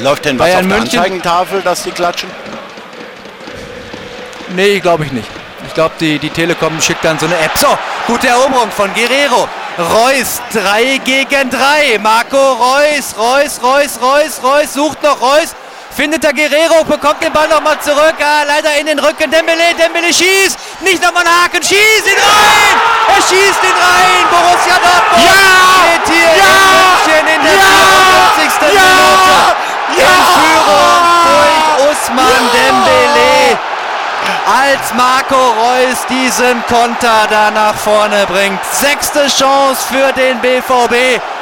Läuft denn was Bayern auf der München? Anzeigentafel, dass die klatschen? Nee, glaube ich nicht. Ich glaube, die Telekom schickt dann so eine App. So, gute Eroberung von Guerrero. Reus, 3 gegen 3. Marco Reus, Reus, sucht noch Reus. Findet der Guerrero, bekommt den Ball nochmal zurück. Leider in den Rücken. Dembele schießt. Nicht nochmal einen Haken. Schießt ihn rein. Er schießt ihn rein. Borussia Dortmund geht hier in München in der 74. Minute. In Führung durch Ousmane Dembélé. Als Marco Reus diesen Konter da nach vorne bringt. 6. Chance für den BVB.